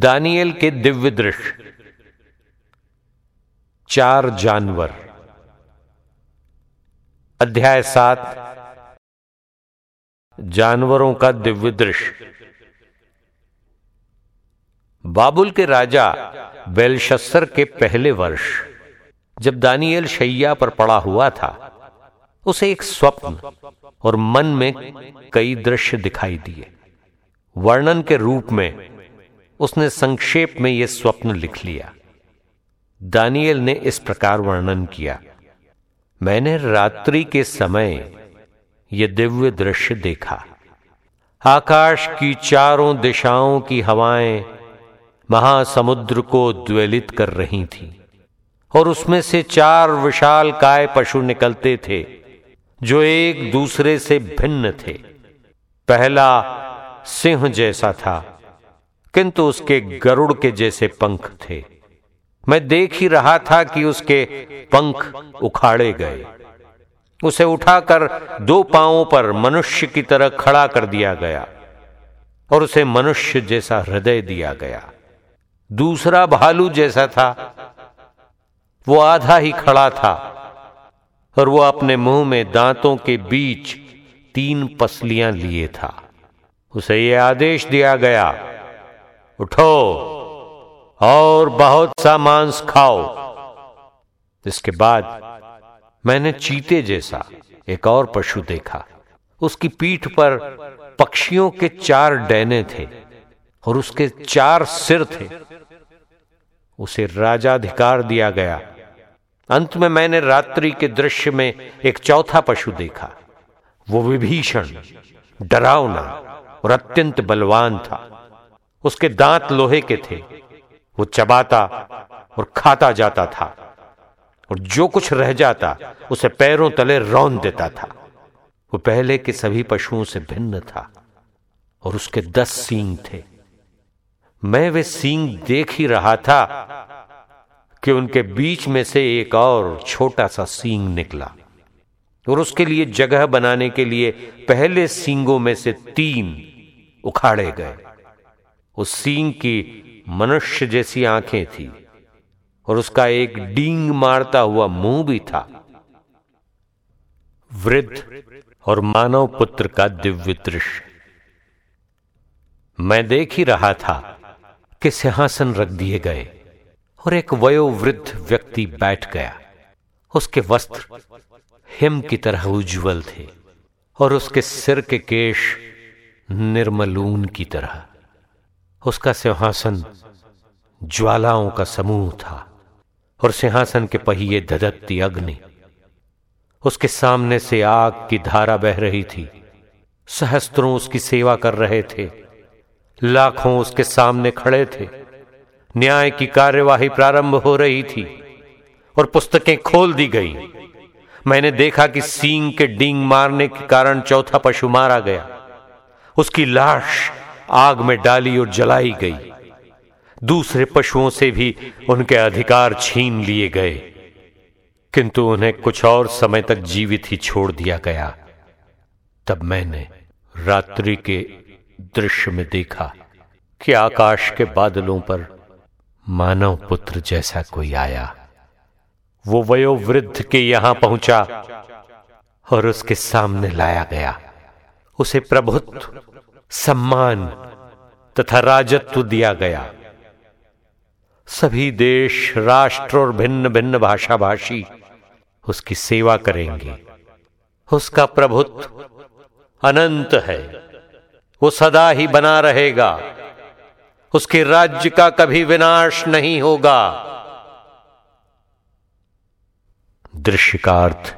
Daniel के दिव्य दृश्य। 4 जानवर। अध्याय 7 जानवरों का दिव्य दृश्य। बाबुल के राजा बेलशस्सर के पहले वर्ष, जब दानिएल शैया पर पड़ा हुआ था, उसे एक स्वप्न और मन में कई दृश्य दिखाई दिए। वर्णन के रूप में उसने संक्षेप में यह स्वप्न लिख लिया। दानिएल ने इस प्रकार वर्णन किया, मैंने रात्रि के समय यह दिव्य दृश्य देखा। आकाश की चारों दिशाओं की हवाएं महासमुद्र को उद्वेलित कर रही थीं, और उसमें से 4 विशालकाय पशु निकलते थे जो एक दूसरे से भिन्न थे। पहला सिंह जैसा था, किंतु उसके गरुड़ के जैसे पंख थे। मैं देख ही रहा था कि उसके पंख उखाड़े गए। उसे उठाकर 2 पांवों पर मनुष्य की तरह खड़ा कर दिया गया, और उसे मनुष्य जैसा हृदय दिया गया। दूसरा भालू जैसा था, वो आधा ही खड़ा था, और वो अपने मुंह में दांतों के बीच 3 पसलियां लिए था। उसे यह आदेश दिया गया, उठो और बहुत सा मांस खाओ। इसके बाद मैंने चीते जैसा एक और पशु देखा। उसकी पीठ पर पक्षियों के 4 डैने थे, और उसके 4 सिर थे। उसे राजाधिकार दिया गया। अंत में मैंने रात्रि के दृश्य में एक चौथा पशु देखा। वो विभीषण, डरावना और अत्यंत बलवान था। उसके दांत लोहे के थे। वो चबाता और खाता जाता था, और जो कुछ रह जाता उसे पैरों तले रौंद देता था। वो पहले के सभी पशुओं से भिन्न था, और उसके 10 सींग थे। मैं वे सींग देख ही रहा था कि उनके बीच में से एक और छोटा सा सींग निकला, और उसके लिए जगह बनाने के लिए पहले सींगों में से 3 उखाड़े गए। उस सींग की मनुष्य जैसी आंखें थी, और उसका एक डींग मारता हुआ मुंह भी था। वृद्ध और मानव पुत्र का दिव्य दृश्य। मैं देख ही रहा था कि सिंहासन रख दिए गए, और एक वयोवृद्ध व्यक्ति बैठ गया। उसके वस्त्र हिम की तरह उज्ज्वल थे, और उसके सिर के केश निर्मल ऊन की तरह। उसका सिंहासन ज्वालाओं का समूह था, और सिंहासन के पहिए धधकती अग्नि। उसके सामने से आग की धारा बह रही थी। सहस्त्रों उसकी सेवा कर रहे थे। लाखों उसके सामने खड़े थे। न्याय की कार्यवाही प्रारंभ हो रही थी, और पुस्तकें खोल दी गई। मैंने देखा कि सींग के डींग मारने के कारण चौथा पशु मारा गया। उसकी लाश आग में डाली और जलाई गई। दूसरे पशुओं से भी उनके अधिकार छीन लिए गए, किंतु उन्हें कुछ और समय तक जीवित ही छोड़ दिया गया। तब मैंने रात्रि के दृश्य में देखा कि आकाश के बादलों पर मानव पुत्र जैसा कोई आया। वो वयोवृद्ध के यहां पहुंचा, और उसके सामने लाया गया। उसे प्रभुत्व, सम्मान तथा राजत्व दिया गया। सभी देश, राष्ट्र और भिन्न भिन्न भाषा भाषी उसकी सेवा करेंगे। उसका प्रभुत्व अनंत है, वो सदा ही बना रहेगा। उसके राज्य का कभी विनाश नहीं होगा। दृश्य का अर्थ।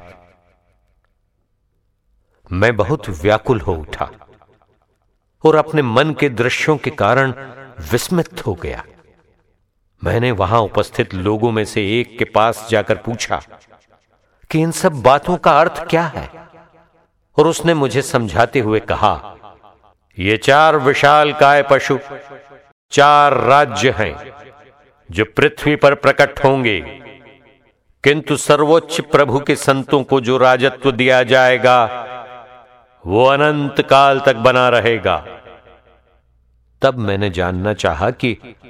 मैं बहुत व्याकुल हो उठा, और अपने मन के दृश्यों के कारण विस्मित हो गया। मैंने वहां उपस्थित लोगों में से एक के पास जाकर पूछा कि इन सब बातों का अर्थ क्या है, और उसने मुझे समझाते हुए कहा, ये 4 विशालकाय पशु 4 राज्य हैं जो पृथ्वी पर प्रकट होंगे, किंतु सर्वोच्च प्रभु के संतों को जो राजत्व दिया जाएगा वो अनंत काल तक बना रहेगा। तब मैंने जानना चाहा कि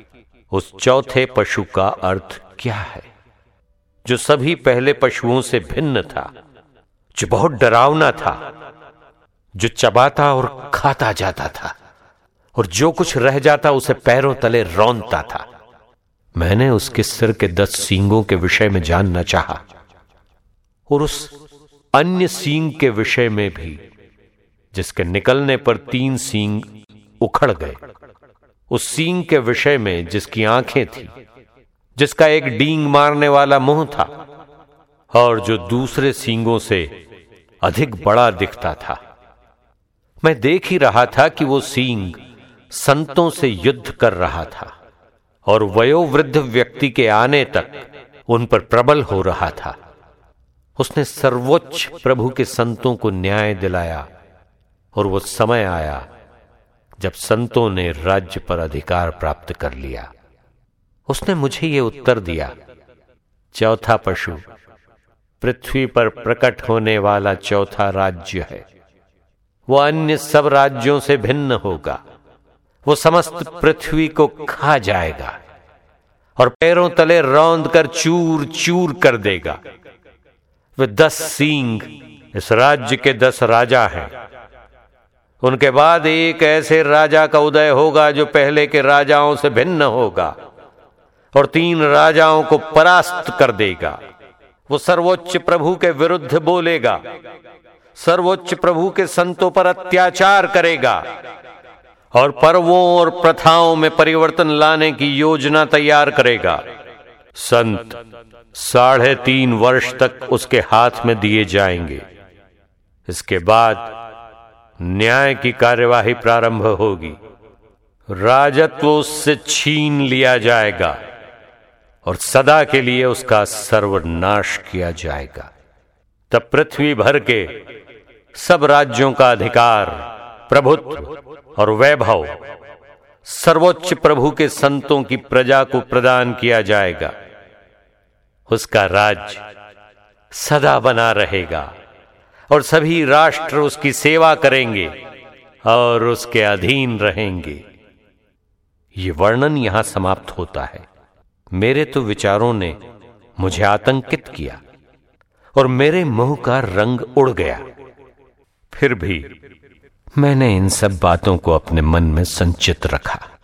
उस चौथे पशु का अर्थ क्या है, जो सभी पहले पशुओं से भिन्न था, जो बहुत डरावना था, जो चबाता और खाता जाता था और जो कुछ रह जाता उसे पैरों तले रौंदता था। मैंने उसके सिर के 10 सींगों के विषय में जानना चाहा और उस अन्य सींग के विषय में भी, जिसके निकलने पर 3 सींग उखड़ गए, उस सींग के विषय में जिसकी आंखें थी, जिसका एक डींग मारने वाला मुंह था और जो दूसरे सींगों से अधिक बड़ा दिखता था। मैं देख ही रहा था कि वो सींग संतों से युद्ध कर रहा था और वयोवृद्ध व्यक्ति के आने तक उन पर प्रबल हो रहा था। उसने सर्वोच्च प्रभु के संतों को न्याय दिलाया और वो समय आया जब संतों ने राज्य पर अधिकार प्राप्त कर लिया। उसने मुझे ये उत्तर दिया, चौथा पशु पृथ्वी पर प्रकट होने वाला चौथा राज्य है। वो अन्य सब राज्यों से भिन्न होगा। वो समस्त पृथ्वी को खा जाएगा और पैरों तले रौंद कर चूर चूर कर देगा। वे 10 सींग इस राज्य के 10 राजा हैं। उनके बाद एक ऐसे राजा का उदय होगा जो पहले के राजाओं से भिन्न होगा और 3 राजाओं को परास्त कर देगा। वो सर्वोच्च प्रभु के विरुद्ध बोलेगा, सर्वोच्च प्रभु के संतों पर अत्याचार करेगा और पर्वों और प्रथाओं में परिवर्तन लाने की योजना तैयार करेगा। संत 3.5 वर्ष तक उसके हाथ में दिए जाएंगे। इसके बाद न्याय की कार्यवाही प्रारंभ होगी। राजत्व उससे छीन लिया जाएगा और सदा के लिए उसका सर्वनाश किया जाएगा। तब पृथ्वी भर के सब राज्यों का अधिकार, प्रभुत्व और वैभव सर्वोच्च प्रभु के संतों की प्रजा को प्रदान किया जाएगा। उसका राज्य सदा बना रहेगा और सभी राष्ट्र उसकी सेवा करेंगे और उसके अधीन रहेंगे। ये वर्णन यहां समाप्त होता है। मेरे तो विचारों ने मुझे आतंकित किया और मेरे मुंह का रंग उड़ गया। फिर भी मैंने इन सब बातों को अपने मन में संचित रखा।